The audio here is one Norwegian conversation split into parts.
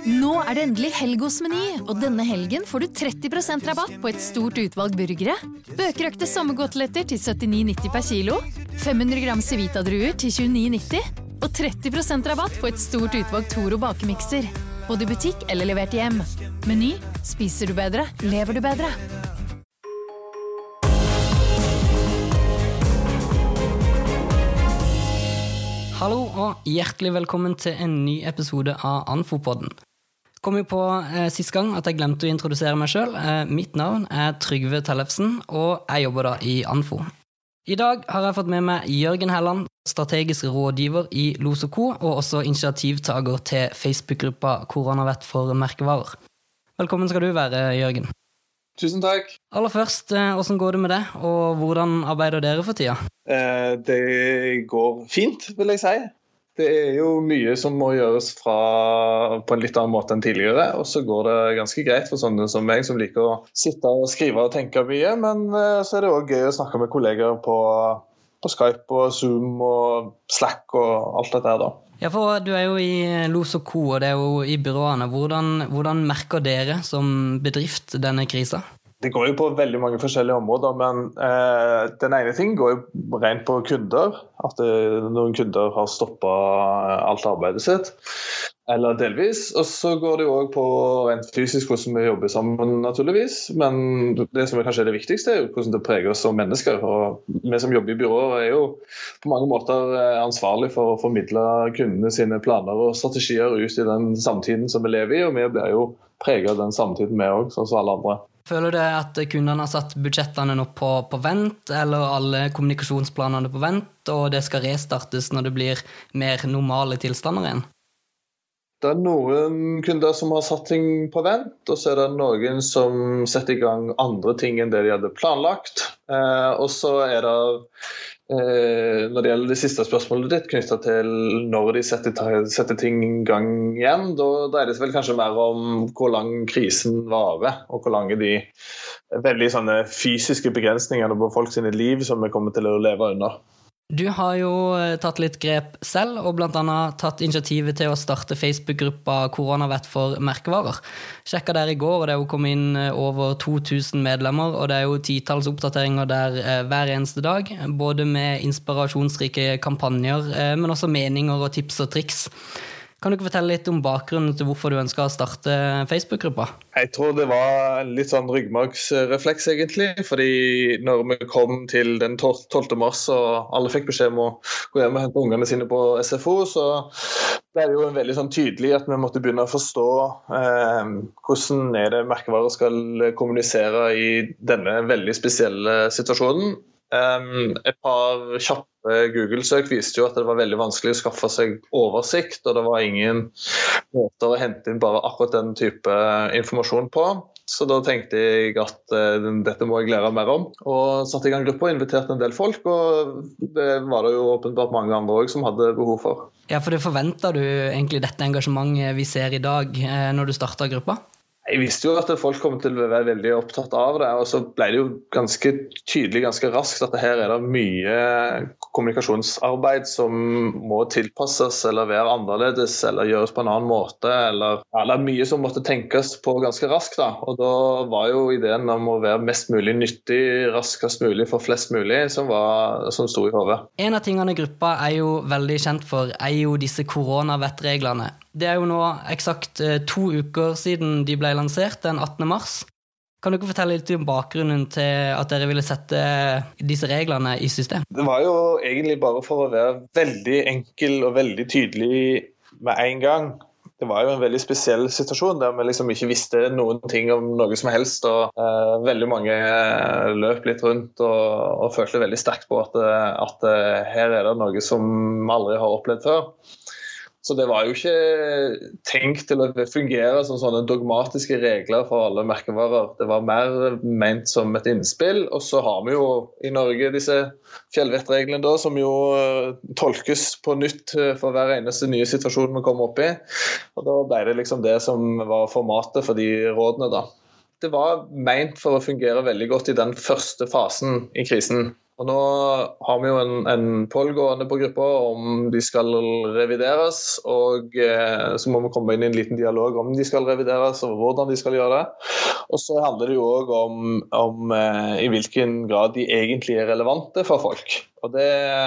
Nå det endelig helg hos Meny, og denne helgen får du 30% rabatt på et stort utvalg burgere. Bøkerøkte sommergåteletter til 79,90 per kilo, 500 gram Civita-druer til 29,90, og 30% rabatt på et stort utvalg Toro bakemikser. Både i butikk eller levert hjem. Meny, spiser du bedre, lever du bedre. Hallo og hjertelig velkommen til en ny episode av Anfo-podden. Kom jo på sist gang at jeg glemte å introdusere meg selv. Mitt navn Trygve Tellefsen, og jeg jobber da i Anfo. I dag har jeg fått med meg Jørgen Helland, strategisk rådgiver i Los & Co, og også initiativtager til Facebook-gruppa Koronavett for merkevarer. Velkommen skal du være, Jørgen. Tusen takk. Aller først, hvordan går det med deg, og hvordan arbeider dere for tida? Det går fint, vil jeg si. Det jo mye som må gjøres på en litt annen måte enn tidligere, og så går det ganske greit for sånne som meg, som liker å sitte og skrive og tenke mye, men så det også gøy å snakke med kolleger på Skype og Zoom og Slack og alt dette her da. Ja, for du jo i Los & Co, og det jo i byråene. Hvordan merker dere som bedrift denne krisa? Det går jo på veldig mange forskjellige områder, men den ene ting går jo rent på kunder. At noen kunder har stoppet alt arbeidet sitt, eller delvis. Og så går det jo også på rent fysisk hvordan vi jobber sammen, naturligvis. Men det som kanskje det viktigste jo hvordan det preger oss som mennesker. Og vi som jobber i byråer jo på mange måter ansvarlig for å formidle kundene sine planer og strategier ut i den samtiden som vi lever i, og vi blir jo preget av den samtiden med også, sånn som alle andre. Føler du at kundene har satt budsjettene nå på vent, eller alle kommunikasjonsplanene på vent, og det skal restartes når det blir mer normale tilstander igjen? Det noen kunder som har satt ting på vent, og så det noen som setter i gang andre ting enn det de hadde planlagt. Og så det, når det gjelder det siste spørsmålet ditt, knyttet til når de setter ting i gang igjen, da dreier det seg vel kanskje mer om hvor lang krisen varer, og hvor lange de veldig sånne fysiske begrensningene på folk sine liv som vi kommer til å leve under. Du har jo tatt litt grep selv, og blant annet tatt initiativet til å starte Facebook-gruppa Koronavett for merkevarer. Sjekket der i går, og det jo kommet inn over 2000 medlemmer, og det jo titalls oppdateringer der hver eneste dag, både med inspirasjonsrike kampanjer, men også meninger og tips og triks. Kan du ikke fortelle litt om bakgrunnen til hvorfor du ønsker å starte Facebook-gruppa? Jeg tror det var en litt sånn ryggmargsrefleks egentlig, fordi når vi kom til den 12. mars og alle fikk beskjed om å gå hjem og hente ungene sine på SFO, så det jo en veldig sånn tydelig at vi måtte begynne å forstå hvordan det merkevarer skal kommunisere i denne veldig spesielle situasjonen. Et par kjappe Google-søk viste jo at det var veldig vanskelig å skaffe seg oversikt, og det var ingen måter å hente inn bare akkurat den type informasjon på. Så da tenkte jeg at dette må jeg lære mer om, og satte i gang gruppa og inviterte en del folk, og det var det jo åpenbart mange andre også som hadde behov for. Ja, for det forventet du egentlig dette engasjementet vi ser i dag når du startet gruppa? Jeg visste jo at folk kom til å være veldig opptatt av det, og så ble det jo ganske tydelig, ganske raskt at her det mye kommunikasjonsarbeid som må tilpasses eller være annerledes eller gjøres på en annen måte, eller det mye som måtte tenkes på ganske raskt da, og da var jo ideen om å være mest mulig nyttig, raskest mulig for flest mulig, som sto i hodet. En av tingene gruppa jo veldig kjent for, jo disse koronavettreglene. Det jo nå eksakt 2 uker siden de ble lansert, den 18. mars. Kan du ikke fortelle litt om bakgrunnen til at dere ville sette disse reglene i system? Det var jo egentlig bare for å være veldig enkel og veldig tydelig med en gang. Det var jo en veldig spesiell situasjon der vi liksom ikke visste noen ting om noe som helst, og veldig mange løp litt rundt og følte veldig sterkt på at her det noe som vi aldri har opplevd før. Så det var jo ikke tenkt til å fungere som sånne dogmatiske regler for alle merkevarer. Det var mer ment som et innspill, og så har vi jo i Norge disse fjellvettreglene da, som jo tolkes på nytt for hver eneste nye situasjon vi kommer opp i. Og da ble det liksom det som var formatet for de rådene da. Det var ment for å fungere veldig godt i den første fasen i krisen. Og nå har vi jo en pågående på gruppa om de skal revideres, og så må vi komme inn i en liten dialog om de skal revideres og hvordan de skal gjøre det. Og så handler det jo også om i hvilken grad de egentlig er relevante for folk. Og det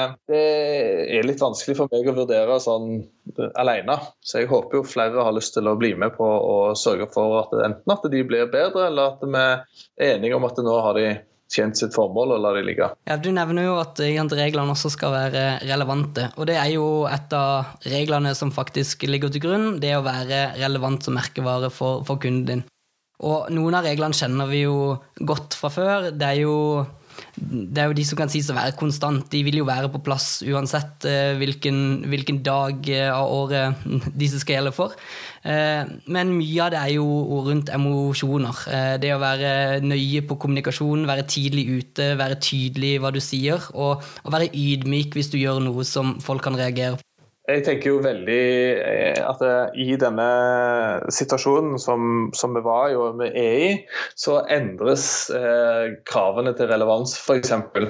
er litt vanskelig for meg å vurdere sånn alene. Så jeg håper jo flere har lyst til å bli med på å sørge for at enten at de blir bedre, eller at vi er enige om at nå har de tjent sitt formål og la de ligge. Ja, du nevner jo at reglene også skal være relevante, og det er jo et av reglene som faktisk ligger til grunn, det å være relevant som merkevare for kunden din. Og noen av reglene kjenner vi jo godt fra før. Det er jo de som kan sies å være konstant. De vil jo være på plass uansett hvilken dag av året disse skal gjelde for. Men mye av det er jo rundt emosjoner. Det å være nøye på kommunikasjon, være tidlig ute, være tydelig i hva du sier, og være ydmyk hvis du gjør noe som folk kan reagere på. Jeg tenker jo veldig at i denne situasjonen som vi var jo med i, så endres kravene til relevans, for eksempel.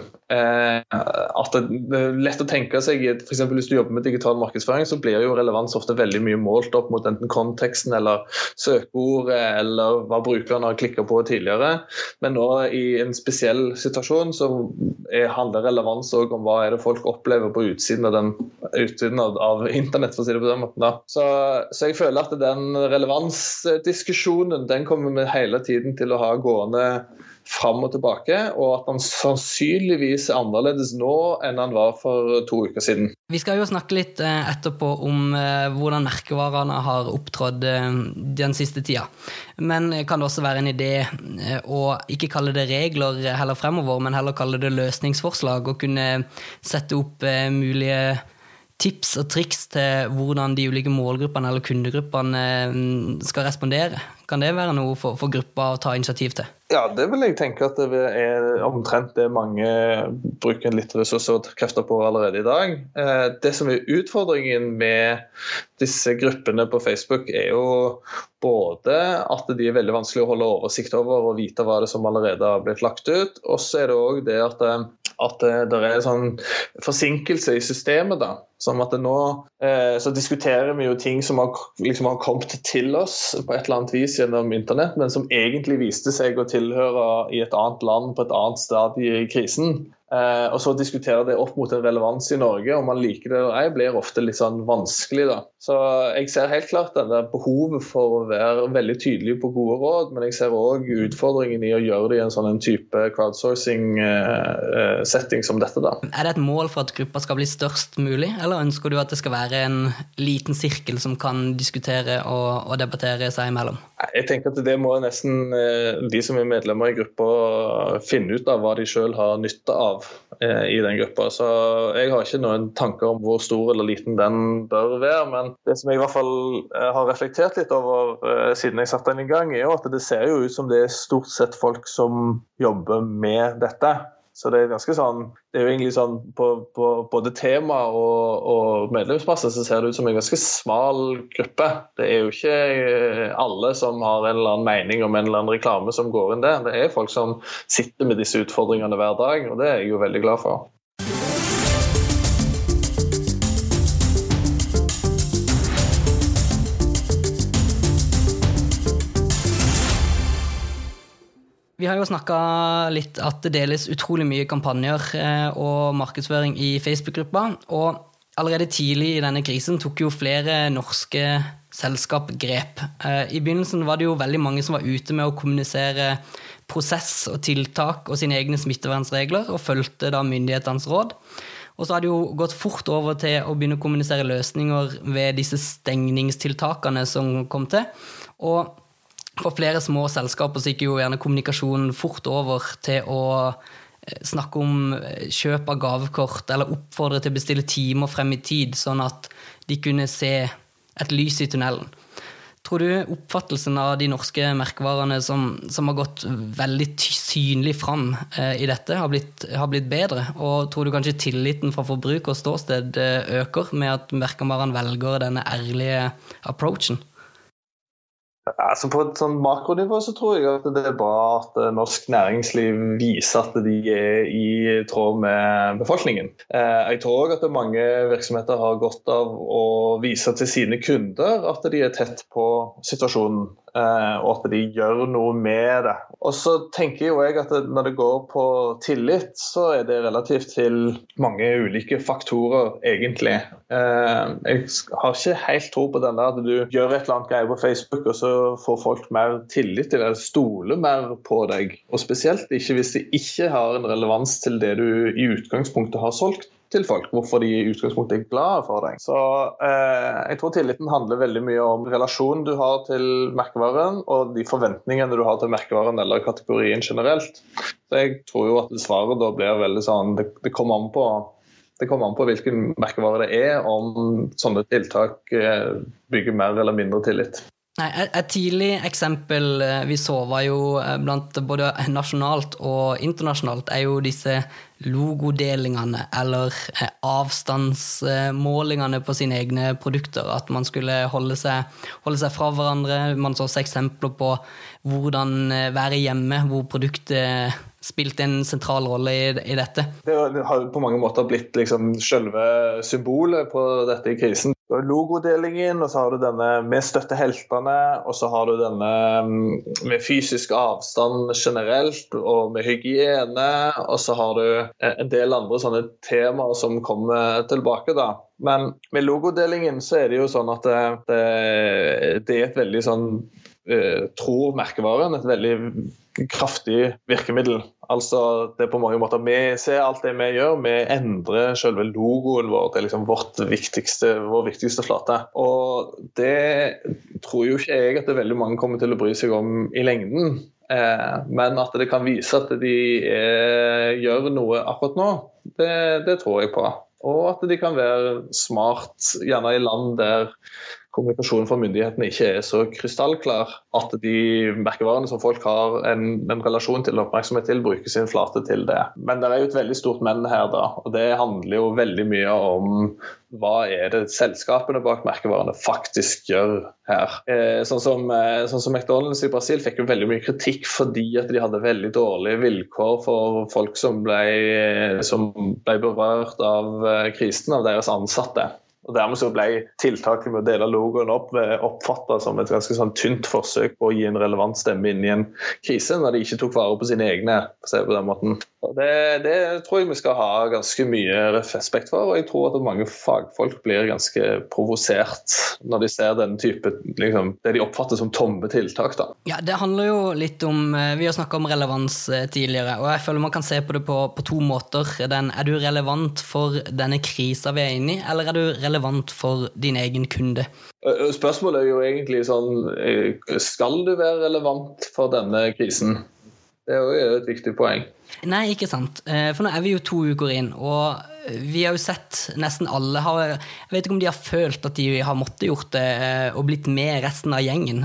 At det er lett å tenke seg, for eksempel hvis du jobber med digital markedsføring, så blir jo relevans ofte veldig mye målt opp mot enten konteksten eller søkeordet, eller hva brukeren har klikket på tidligere. Men nå i en spesiell situasjon så handler relevans også om hva er det folk opplever på utsiden av internett, for å si det på den måten da. Så jeg føler at den relevansdiskusjonen, den kommer vi hele tiden til å ha gående fram og tilbake, og at den sannsynligvis er annerledes nå enn den var for 2 uker siden. Vi skal jo snakke litt etterpå om hvordan merkevarene har opptrådt den siste tida. Men kan det også være en idé å ikke kalle det regler heller fremover, men heller kalle det løsningsforslag, og kunne sette opp mulige tips og triks til hvordan de ulike målgruppene eller kundegruppene skal respondere? Kan det være noe for gruppa å ta initiativ til? Ja, det vil jeg tenke at det er omtrent det mange bruker litt ressurser og krefter på allerede i dag. Det som er utfordringen med disse gruppene på Facebook er jo både at de er veldig vanskelig å holde oversikt over og vite hva det som allerede har blitt lagt ut, og så er det også det at det er en sånn forsinkelse i systemet da, som at nå så diskuterer vi jo ting som har kommet til oss på et eller annet vis gjennom internett, men som egentlig viste seg å tilhøre i et annet land på et annet stadie i krisen. Og så diskutere det opp mot en relevans i Norge, om man liker det eller ei, blir ofte litt sånn vanskelig da. Så jeg ser helt klart denne behovet for å være veldig tydelig på gode råd, men jeg ser også utfordringen i å gjøre det i en sånn type crowdsourcing-setting som dette da. Er det et mål for at gruppa skal bli størst mulig, eller ønsker du at det skal være en liten sirkel som kan diskutere og debattere seg imellom? Jeg tenker at det må nesten de som er medlemmer i gruppa finne ut av hva de selv har nytte av i den gruppa. Så jeg har ikke noen tanker om hvor stor eller liten den bør være, men det som jeg i hvert fall har reflektert litt over siden jeg satte den i gang, er jo at det ser jo ut som det er stort sett folk som jobber med dette. Så det er ganske sånn, det er jo egentlig sånn på både tema og medlemsplasser så ser det ut som en ganske smal gruppe. Det er jo ikke alle som har en eller annen mening om en eller annen reklame som går inn der. Det er folk som sitter med disse utfordringene hver dag, og det er jeg jo veldig glad for. Vi har jo snakket litt at det deles utrolig mye kampanjer og markedsføring i Facebook-gruppa, og allerede tidlig i denne krisen tok jo flere norske selskap grep. I begynnelsen var det jo veldig mange som var ute med å kommunisere prosess og tiltak og sine egne smittevernsregler, og fulgte da myndighetenes råd. Og så har det jo gått fort over til å begynne å kommunisere løsninger ved disse stengningstiltakene som kom til, og for flere små selskaper så gikk jo gjerne kommunikasjonen fort over til å snakke om kjøp av gavekort eller oppfordre til å bestille timer frem i tid, sånn at de kunne se et lys i tunnelen. Tror du oppfattelsen av de norske merkevarene som har gått veldig synlig fram i dette har blitt bedre? Og tror du kanskje tilliten fra forbruk og ståsted øker med at merkevarene velger denne ærlige approachen? Altså på et sånn makronivå så tror jeg at det er bra at norsk næringsliv viser at de er i tråd med befolkningen. Jeg tror også at mange virksomheter har godt av å vise til sine kunder at de er tett på situasjonen, og at de gjør noe med det. Og så tenker jeg at når det går på tillit, så er det relativt til mange ulike faktorer, egentlig. Jeg har ikke helt tro på den der at du gjør et eller annet greie på Facebook, og så får folk mer tillit til eller stoler mer på deg. Og spesielt ikke hvis de ikke har en relevans til det du i utgangspunktet har solgt til folk, hvorfor de i utgangspunktet er glade for deg. Så jeg tror tilliten handler veldig mye om relasjonen du har til merkevaren, og de forventningene du har til merkevaren eller kategorien generelt. Så jeg tror jo at svaret da blir veldig sånn, det kommer an på hvilken merkevare det er, om sånne tiltak bygger mer eller mindre tillit. Et tidlig eksempel vi så var jo blant både nasjonalt og internasjonalt er jo disse logodelingene eller avstandsmålingene på sine egne produkter, at man skulle holde seg fra hverandre. Man så eksempler på hvordan være hjemme, hvor produktet spilte en sentral rolle i dette. Det har på mange måter blitt liksom selve symbolet på dette i krisen. Du har logodelingen, og så har du denne med støtteheltene, og så har du denne med fysisk avstand generelt, og med hygiene, og så har du en del andre sånne temaer som kommer tilbake da. Men med logodelingen så er det jo sånn at det er et veldig sånn, tror merkevaren, et veldig kraftig virkemiddel. Altså det er på mange måter, vi ser alt det vi gjør, vi endrer selve logoen vår til liksom vår viktigste flate. Og det tror jo ikke jeg at det veldig mange kommer til å bry seg om i lengden. Men at det kan vise at de gjør noe akkurat nå, det tror jeg på. Og at de kan være smart, gjerne i land der kommunikasjonen fra myndighetene ikke er så krystallklar, at de merkevarene som folk har en relasjon til oppmerksomhet til, bruker sin flate til det. Men det er jo et veldig stort men her da, og det handler jo veldig mye om hva er det selskapene bak merkevarene faktisk gjør her. Sånn som McDonald's i Brasil fikk jo veldig mye kritikk fordi at de hadde veldig dårlige vilkår for folk som ble berørt av krisen av deres ansatte. Og dermed så ble tiltaket med å dele logoen oppfattet som et ganske sånn tynt forsøk på å gi en relevant stemme inn i en krise, når de ikke tok vare på sine egne, for å si på den måten. Og det tror jeg vi skal ha ganske mye respekt for, og jeg tror at mange fagfolk blir ganske provosert når de ser den type, liksom, det de oppfatter som tomme tiltak da. Ja, det handler jo litt om, vi har snakket om relevans tidligere, og jeg føler man kan se på det på to måter. Er du relevant for denne krisen vi er inne i, eller er du relevant for din egen kunde? Spørsmålet er jo egentlig sånn, skal du være relevant for denne krisen? Det er jo et viktig poeng. Nei, ikke sant. For nå er vi jo 2 uker inn, og vi har jo sett nesten alle jeg vet ikke om de har følt at de har måttet gjort det og blitt med resten av gjengen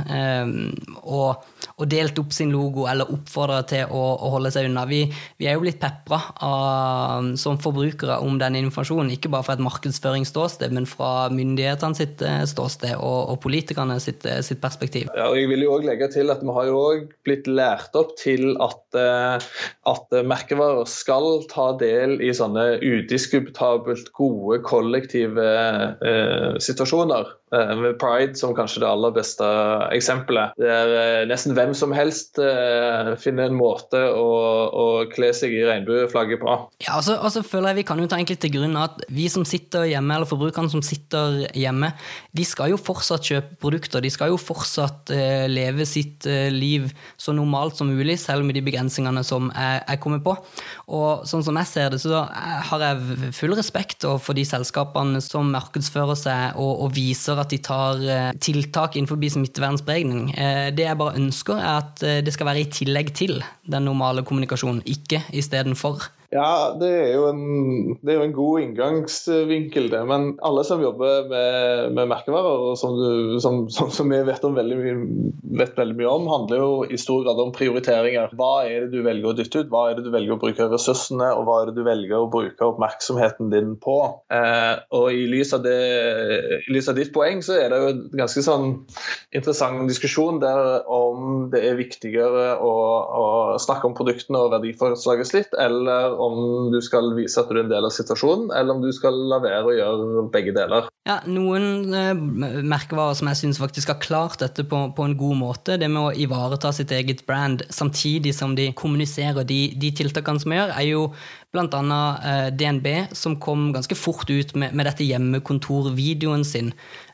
og delt opp sin logo eller oppfordret til å holde seg unna. Vi er jo blitt peppret som forbrukere om denne informasjonen, ikke bare fra et markedsføringsståsted, men fra myndighetene sitt ståsted og politikerne sitt perspektiv. Ja, og jeg vil jo også legge til at vi har jo også blitt lært opp til at merkevarer skal ta del i sånne udiskutabelt gode kollektive situasjoner. Med Pride som kanskje det aller beste eksempelet. Der nesten hvem som helst finner en måte å kle seg i regnbueflagget på. Ja, og så føler jeg vi kan jo ta egentlig til grunn at vi som sitter hjemme, eller forbrukerne som sitter hjemme, de skal jo fortsatt kjøpe produkter, de skal jo fortsatt leve sitt liv så normalt som mulig, selv med de begrensningene som jeg kommer på. Og sånn som jeg ser det, så har jeg full respekt for de selskapene som markedsfører seg og viser at de tar tiltak innenfor smittevernspregning. Det jeg bare ønsker er at det skal være i tillegg til den normale kommunikasjonen, ikke i stedet for. Ja, det er jo en god inngangsvinkel det, men alle som jobber med merkevarer, og som vi vet veldig mye om, handler jo i stor grad om prioriteringer. Hva er det du velger å dytte ut, hva er det du velger å bruke ressursene, og hva er det du velger å bruke oppmerksomheten din på? Og i lys av ditt poeng, så er det jo en ganske sånn interessant diskusjon der om det er viktigere å snakke om produktene og verdiforslaget slitt, eller om du skal vise at du er en del av situasjonen, eller om du skal la være å gjøre begge deler. Ja, noen merkevarer som jeg synes faktisk har klart dette på en god måte, det med å ivareta sitt eget brand, samtidig som de kommuniserer de tiltakene som gjør, er jo blant annet DNB, som kom ganske fort ut med dette hjemmekontorvideoen sin,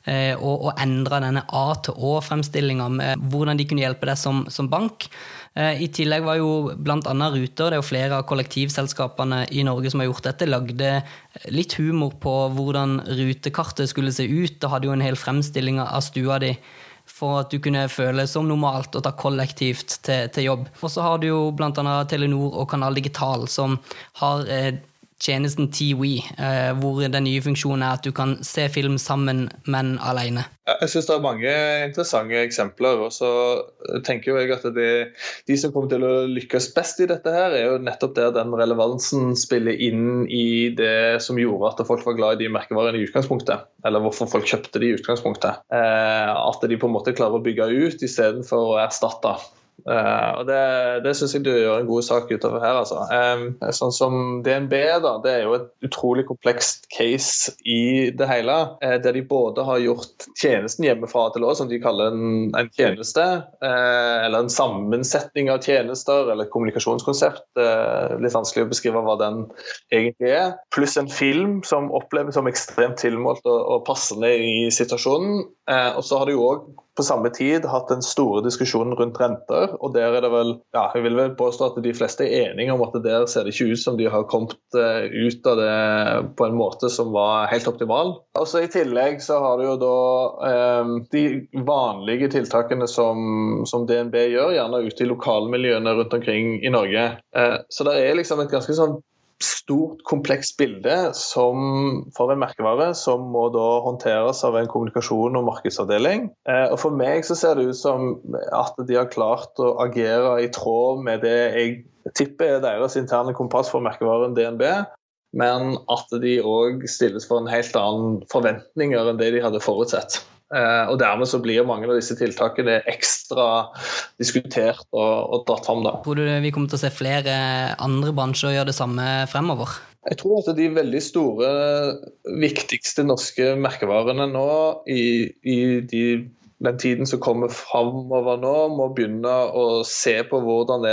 og endret denne A-til-Å-fremstillingen med hvordan de kunne hjelpe deg som bank. I tillegg var jo blant annet Ruter, det er jo flere av kollektivselskapene i Norge som har gjort dette, lagde litt humor på hvordan rutekartet skulle se ut, og hadde jo en hel fremstilling av stua di for at du kunne føle som normalt å ta kollektivt til jobb. Og så har du jo blant annet Telenor og Kanal Digital som har tjenesten TV, hvor den nye funksjonen er at du kan se film sammen, men alene. Jeg synes det er mange interessante eksempler, og så tenker jeg at de som kommer til å lykkes best i dette her, er jo nettopp der den relevansen spiller inn i det som gjorde at folk var glad i de merkevarene i utgangspunktet, eller hvorfor folk kjøpte de i utgangspunktet. At de på en måte klarer å bygge ut i stedet for å erstatte. Og det synes jeg du gjør en god sak utover her, altså. Sånn som DNB da, det er jo et utrolig komplekst case i det hele, der de både har gjort tjenesten hjemmefra til også, som de kaller en tjeneste, eller en sammensetning av tjenester, eller et kommunikasjonskonsept, litt vanskelig å beskrive hva den egentlig er, pluss en film som oppleves som ekstremt tilmålt og passende i situasjonen, og så har de jo også på samme tid hatt en store diskusjon rundt renter, og der er det vel, ja, jeg vil vel påstå at de fleste er enige om at der ser det ikke ut som de har kommet ut av det på en måte som var helt optimal. Og så i tillegg så har du jo da de vanlige tiltakene som DNB gjør, gjerne ute i lokalmiljøene rundt omkring i Norge. Så det er liksom et ganske sånn stort, komplekst bilde som for en merkevare som må da håndteres av en kommunikasjon- og markedsavdeling. Og for meg så ser det ut som at de har klart å agere i tråd med det jeg tipper er deres interne kompass for merkevaren DNB, men at de også stilles for en helt annen forventninger enn det de hadde forutsett. Og dermed så blir mange av disse tiltakene ekstra diskutert og dratt fram da. Tror du vi kommer til å se flere andre bransjer gjøre det samme fremover? Jeg tror at de veldig store, viktigste norske merkevarene nå i den tiden som kommer fremover nå, må begynne å se på hvordan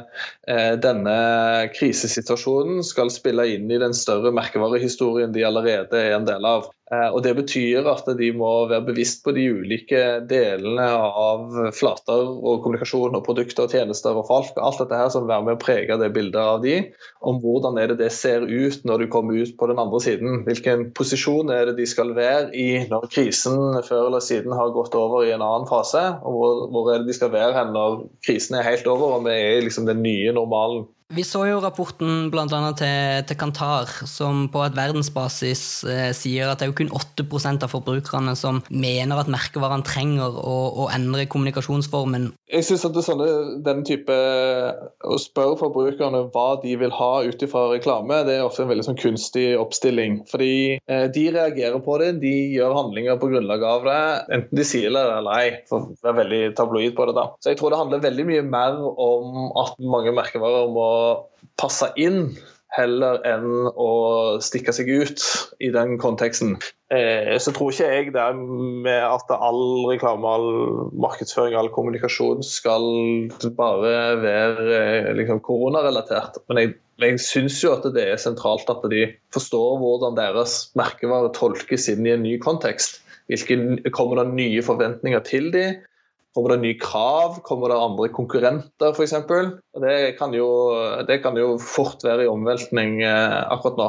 denne krisesituasjonen skal spille inn i den større merkevarehistorien de allerede er en del av. Og det betyr at de må være bevisst på de ulike delene av flater og kommunikasjon og produkter og tjenester og folk, alt dette her som være med å prege det bildet av de, om hvordan det ser ut når du kommer ut på den andre siden. Hvilken posisjon er det de skal være i når krisen før eller siden har gått over i en annen fase, og hvor er det de skal være hen når krisen er helt over, og vi er liksom den nye normalen. Vi så jo rapporten blant annet til Kantar, som på et verdensbasis sier at det er jo kun 8% av forbrukerne som mener at merkevarene trenger å endre kommunikasjonsformen. Jeg synes at den type å spørre forbrukerne hva de vil ha utifra reklame, det er ofte en veldig sånn kunstig oppstilling. Fordi de reagerer på det, de gjør handlinger på grunnlag av det, enten de sier det eller ei, for det er veldig tabloid på det da. Så jeg tror det handler veldig mye mer om at mange merkevarer må passe inn heller enn å stikke seg ut i den konteksten. Så tror ikke jeg det med at all reklame, all markedsføring, all kommunikasjon skal bare være liksom koronarelatert. Men jeg synes jo at det er sentralt at de forstår hvordan deres merkevare tolkes inn i en ny kontekst. Kommer det nye forventninger til de? Kommer det nye krav? Kommer det andre konkurrenter, for eksempel? Og det kan jo fort være i omveltning akkurat nå.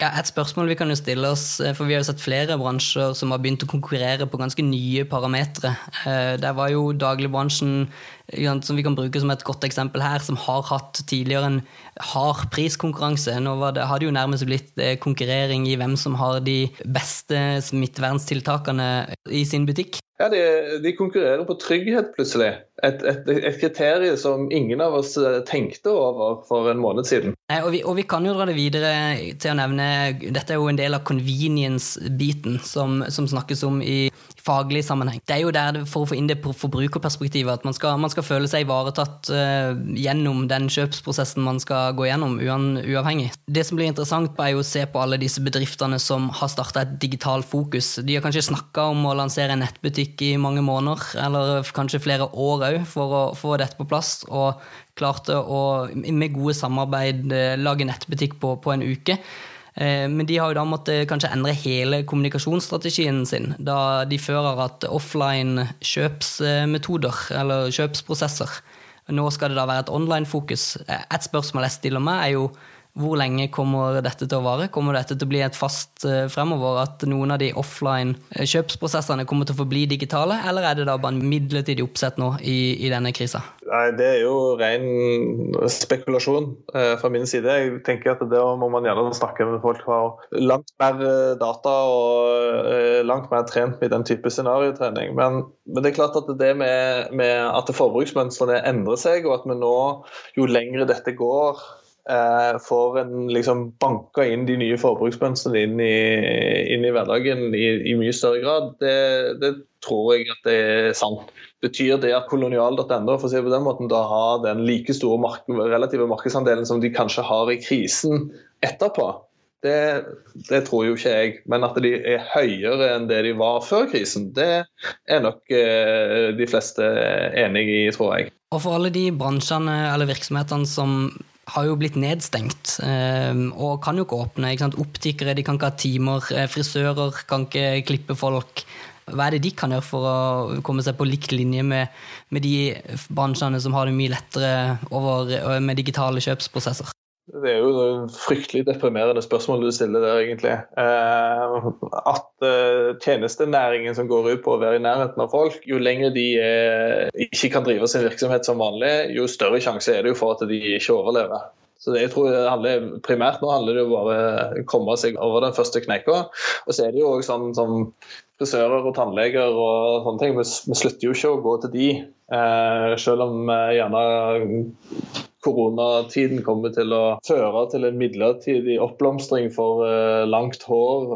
Ja, et spørsmål vi kan jo stille oss, for vi har jo sett flere bransjer som har begynt å konkurrere på ganske nye parametre. Der var jo dagligbransjen, som vi kan bruke som et godt eksempel her, som har hatt tidligere en hard priskonkurranse. Nå hadde jo nærmest blitt konkurrering i hvem som har de beste smitteverntiltakene i sin butikk. Ja, de konkurrerer på trygghet plutselig. Et kriterium som ingen av oss tenkte over for en måned siden. Og vi kan jo dra det videre til å nevne, dette er jo en del av convenience-biten som snakkes om i faglig sammenheng. Det er jo der for å få inn det forbrukerperspektivet at man skal føle seg ivaretatt gjennom den kjøpsprosessen man skal gå gjennom uavhengig. Det som blir interessant er jo å se på alle disse bedriftene som har startet et digital fokus. De har kanskje snakket om å lansere en nettbutikk i mange måneder, eller kanskje flere år også, for å få dette på plass, og klarte å med gode samarbeid lage nettbutikk på en uke. Men de har jo da måttet kanskje endre hele kommunikasjonsstrategien sin, da de før har hatt offline kjøpsmetoder eller kjøpsprosesser. Nå skal det da være et online-fokus. Et spørsmål jeg stiller meg er jo, hvor lenge kommer dette til å vare? Kommer dette til å bli et fast fremover, at noen av de offline kjøpsprosessene kommer til å forbli digitale, eller er det da bare en midlertidig oppsett nå i denne krisen? Nei, det er jo ren spekulasjon fra min side. Jeg tenker at det må man gjerne snakke med folk som har langt mer data og langt mer trent med den type scenariotrening. Men det er klart at det med at forbruksmønstrene endrer seg, og at vi nå, jo lengre dette går, får en liksom banka inn de nye forbruksmønstrene inn i hverdagen i mye større grad, det tror jeg at det er sant. Betyr det at kolonial.no, for å si på den måten, da har den like store relative markedsandelen som de kanskje har i krisen etterpå? Det tror jo ikke jeg, men at de er høyere enn det de var før krisen, det er nok de fleste enige i, tror jeg. Og for alle de bransjene eller virksomhetene som har jo blitt nedstengt, og kan jo ikke åpne, ikke sant? Optikere, de kan ikke ha timer, frisører kan ikke klippe folk. Hva er det de kan gjøre for å komme seg på likt linje med de bransjene som har det mye lettere med digitale kjøpsprosesser? Det er jo et fryktelig deprimerende spørsmål du stiller der, egentlig. At tjenestenæringen som går ut på å være i nærheten av folk, jo lenger de ikke kan drive sin virksomhet som vanlig, jo større sjanse er det jo for at de ikke overlever. Så jeg tror primært nå handler det jo bare å komme seg over den første kneika. Og så er det jo også sånn som frisører og tannleger og sånne ting. Vi slutter jo ikke å gå til de, selv om gjerne koronatiden kommer til å føre til en midlertidig oppblomstring for langt hår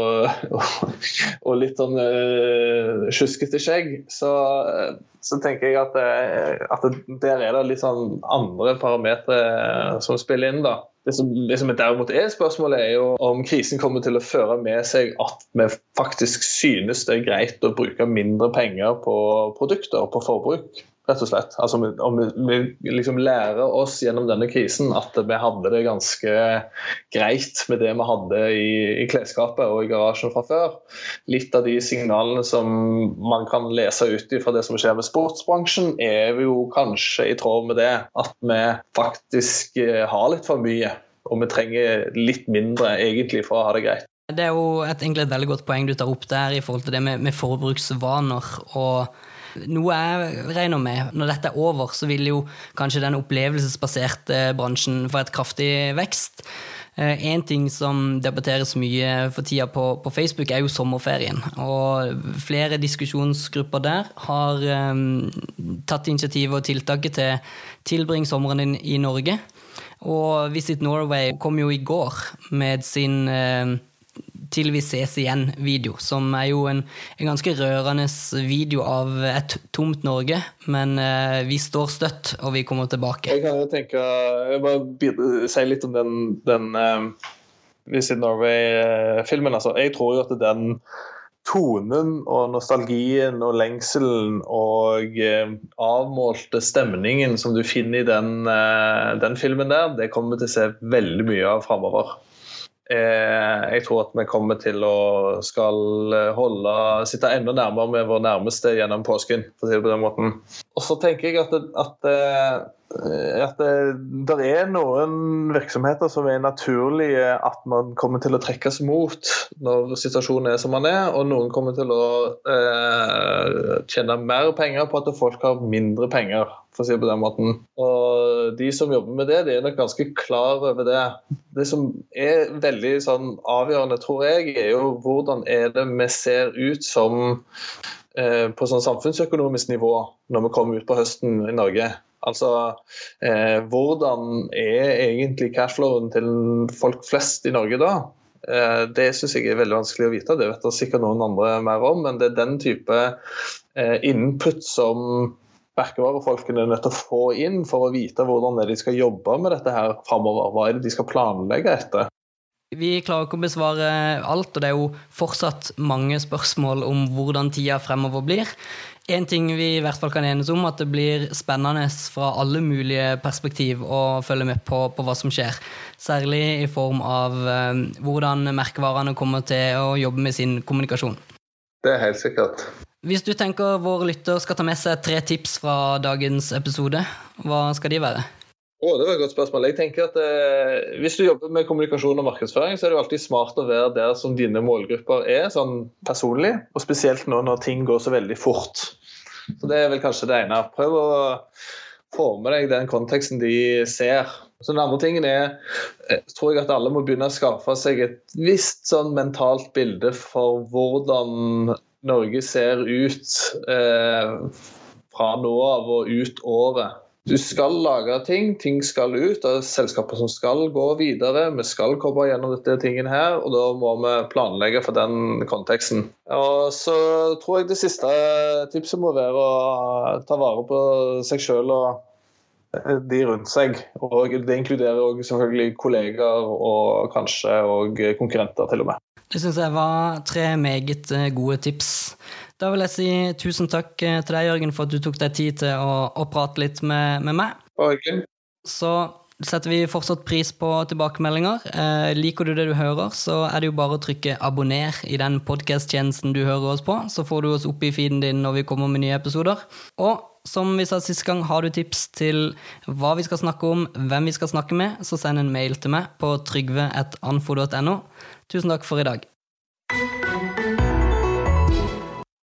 og litt sånn sjuskete skjegg, så tenker jeg at der er det litt sånn andre parametre som spiller inn da. Det som derimot spørsmålet er jo om krisen kommer til å føre med seg at vi faktisk synes det er greit å bruke mindre penger på produkter, på forbruk. Rett og slett. Altså, om vi liksom lærer oss gjennom denne krisen at vi hadde det ganske greit med det vi hadde i klesskapet og i garasjen fra før. Litt av de signalene som man kan lese ut fra det som skjer med sportsbransjen, er vi jo kanskje i tråd med det at vi faktisk har litt for mye, og vi trenger litt mindre egentlig for å ha det greit. Det er jo egentlig et veldig godt poeng du tar opp der i forhold til det med forbruksvaner, og noe jeg regner med, når dette er over, så vil jo kanskje den opplevelsesbaserte bransjen få et kraftig vekst. En ting som debatteres mye for tida på Facebook er jo sommerferien, og flere diskusjonsgrupper der har tatt initiativ og tiltaket til tilbring sommeren din i Norge. Og Visit Norway kom jo i går med sin til vi ses igjen video, som er jo en ganske rørende video av et tomt Norge, men vi står støtt, og vi kommer tilbake. Jeg kan jo tenke, jeg bare si litt om den Visit Norway-filmen. Altså, jeg tror jo at den tonen og nostalgien og lengselen og avmålte stemningen som du finner i den filmen der, det kommer til å se veldig mye av fremover. Jeg tror at vi kommer til å skal sitte enda nærmere med vår nærmeste gjennom påsken, for å si det på den måten. Og så tenker jeg at at det noen virksomheter som naturlige at man kommer til å trekkes mot når situasjonen som den og noen kommer til å tjene mer penger på at folk har mindre penger, for å si det på den måten. Og de som jobber med det, de nok ganske klar over det. Det som veldig sånn avgjørende, tror jeg, jo hvordan det vi ser ut som på sånn samfunnsøkonomisk nivå når vi kommer ut på høsten i Norge. Altså, hvordan egentlig cashflowen til folk flest i Norge da? Det synes jeg veldig vanskelig å vite, det vet sikkert noen andre mer om, men det den type input som merkevarefolkene er nødt til å få inn for å vite hvordan de skal jobbe med dette her fremover, hva det de skal planlegge etter. Vi klarer ikke å besvare alt, og det jo fortsatt mange spørsmål om hvordan tida fremover blir. En ting vi i hvert fall kan enes om, at det blir spennende fra alle mulige perspektiv å følge med på hva som skjer. Særlig i form av hvordan merkevarene kommer til å jobbe med sin kommunikasjon. Det helt sikkert. Hvis du tenker vår lytter skal ta med seg 3 tips fra dagens episode, hva skal de være? Det var et godt spørsmål. Jeg tenker at hvis du jobber med kommunikasjon og markedsføring, så det jo alltid smart å være der som dine målgrupper sånn personlig, og spesielt nå når ting går så veldig fort. Så det vel kanskje det ene. Prøv å få med deg den konteksten de ser. Så den andre tingen tror jeg at alle må begynne å skaffe seg et visst sånn mentalt bilde for hvordan Norge ser ut fra nå av og ut året. Du skal lage ting skal ut, det selskaper som skal gå videre, vi skal komme gjennom dette tingen her, og da må vi planlegge for den konteksten. Og så tror jeg det siste tipset må være å ta vare på seg selv og de rundt seg, og det inkluderer også selvfølgelig kollegaer og kanskje og konkurrenter til og med. Det synes jeg var 3 meget gode tips. Da vil jeg si tusen takk til deg, Jørgen, for at du tok deg tid til å prate litt med meg. Så setter vi fortsatt pris på tilbakemeldinger. Liker du det du hører, så det jo bare å trykke abonner i den podcast-tjenesten du hører oss på, så får du oss opp i feeden din når vi kommer med nye episoder. Og som vi sa sist gang, har du tips til hva vi skal snakke om, hvem vi skal snakke med, så send en mail til meg på trygve@anfo.no. Tusen takk for i dag.